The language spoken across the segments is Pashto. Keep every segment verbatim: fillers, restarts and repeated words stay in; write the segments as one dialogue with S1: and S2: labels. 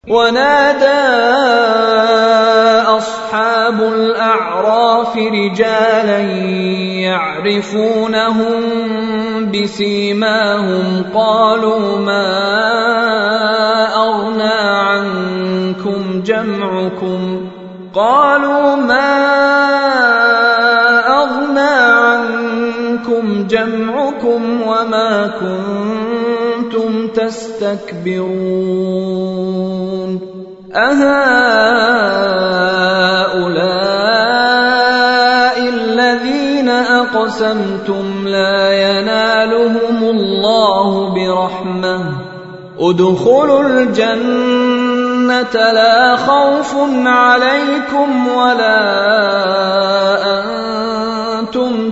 S1: ونادى أصحاب الأعراف رجالا يعرفونهم بسيماهم قالوا ما أغنى عنكم جمعكم قالوا ما أغنى عنكم جمعكم وما كنتم تستكبرون أهؤلاء الذين أقسمتم لا ينالهم الله برحمة ادخلوا الجنة لا خوف عليكم ولا أنتم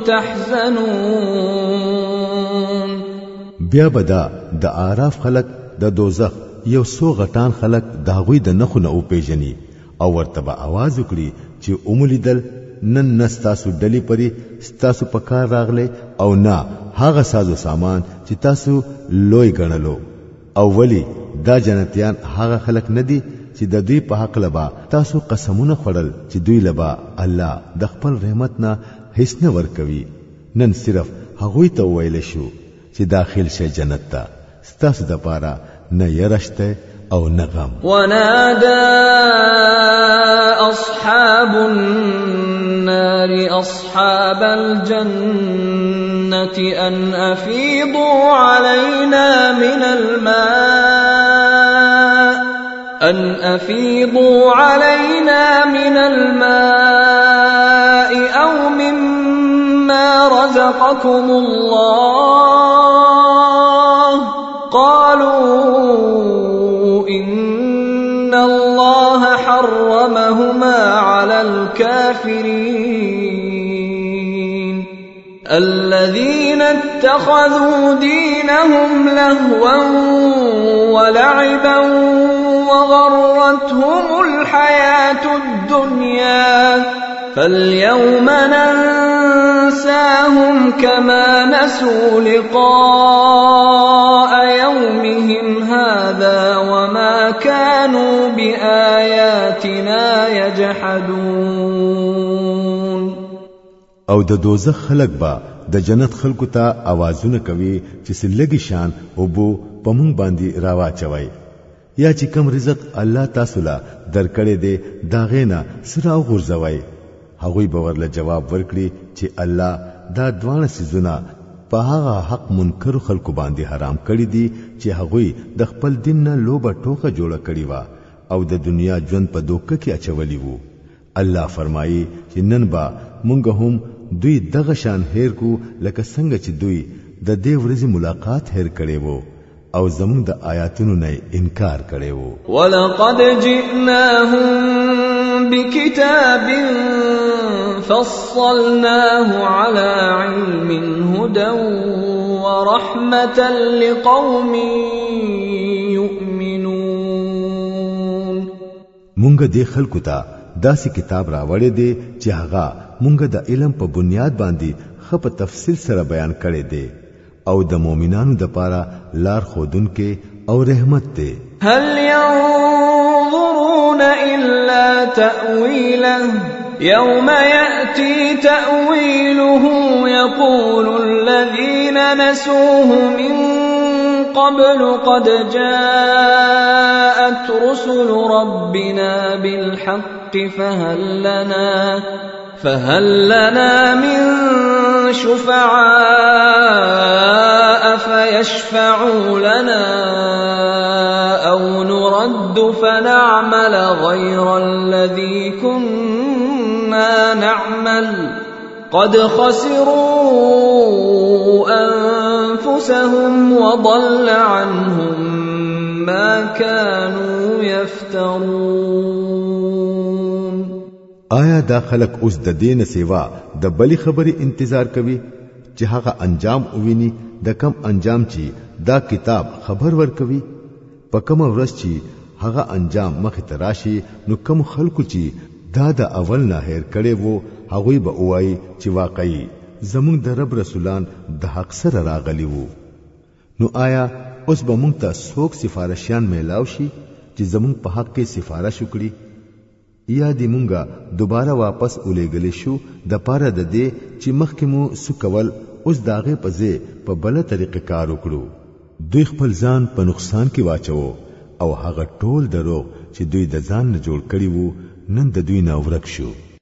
S1: تحزنون.
S2: بیا بدا د اعراف خلق د دوزخ یو سو غټان خلق د هغوی د نخو نه او پیژني او ورته به आवाज وکړي چې اوملیدل نن نستاسو ډلی پری ستاسو په کار راغله او نه هغه سازو سامان چې تاسو لوی ګڼلو او ولی دا جنتیان هغه خلق ندي چې د دوی په حق لبا تاسو قسمونه خړل چې دوی لبا الله د خپل رحمت نه هیڅ نه ورکوي نن صرف هغوی ته ویل شو چې داخل شي جنت ته ستاسو د پاره نه يرشته او نه غم.
S1: ونادى أصحاب النار أصحاب الجنة أن أفيضوا علينا من الماء أن أفيضوا علينا من الماء أو مما رزقكم الله قالوا إن الله حرمهما على الكافرين الذين اتخذوا دينهم لهوا ولعبا وغرتهم الحياة الدنيا فاليوم ننساهم كما نسوا لقاء يومهم هذا وما كانوا بآياتنا يجحدون.
S2: او د دوزخ خلق با د جنت خلقو ته आवाजونه کوي چې سلګي شان او بو پمون باندې راوا چوي یا چې کم رزق الله تاسو لا درکړې دي داغینا سره غورځوي هغوی به ورله جواب ورکړي چې الله دا دوانه سيزونه په هغه حق منکر خلکو باندې حرام کړی دي چې هغوی د خپل دین نه لوبه ټوکه جوړه کړی و او د دنیا ژوند په دوکه کې اچولی وو. الله فرمایي چې نن با مونږ هم دوی دغه شان هیر کو لکه څنګه چې دوی د دې ورځې ملاقات هیر کړي وو او زموږ د آیاتونو نه انکار کړي وو.
S1: ولقد جئناهم بكتاب فصلناه على علم هدى ورحمة لقوم يؤمنون.
S2: مونږ دې خلکو ته داسې کتاب راوړی دی چې هغه مونږ د علم په بنیاد باندې خپ تفصیل سره بیان کړی دی او د مؤمنانو د پاره لار خودونکې او رحمت دی.
S1: هل ينظرون إلا تأويله يوم يأتي تأويله يقول الذين نسوه من قبل قد جاءت رسل ربنا بالحق فهل لنا فهل لنا من شفعاء فيشفعوا لنا أو نرد فنعمل غير الذي كنا نعمل قد خسروا أنفسهم وضل عنهم ما كانوا يفترون.
S2: آیا دا خلق اوس د دین سیوا د بلی خبري انتظار کوي چې هغه انجام وویني د کم انجام چې دا کتاب خبر ورکوي په کوم ورځ چې هغه انجام مخ ته راشي نو کوم خلکو چې دا د اول نه هیر کړي وو هغه به وایي چې واقعي زموږ د رب رسولان د حق سره راغلي وو. نو آیا اوس به موږ ته څوک سفارشیان میلاو شي چې زمونږ په حق کې سفارش وکړي یا دې مونږه دوباره واپس ولېګل شو د پاره د دې چې مخکې مو سکول اوس داغه په ځای په بل طریقې کار وکړو دوی خپل ځان په نقصان کې واچو او هغه ټول درو چې دوی د ځان نه جوړ کړي وو نن د دوی نه ورک شو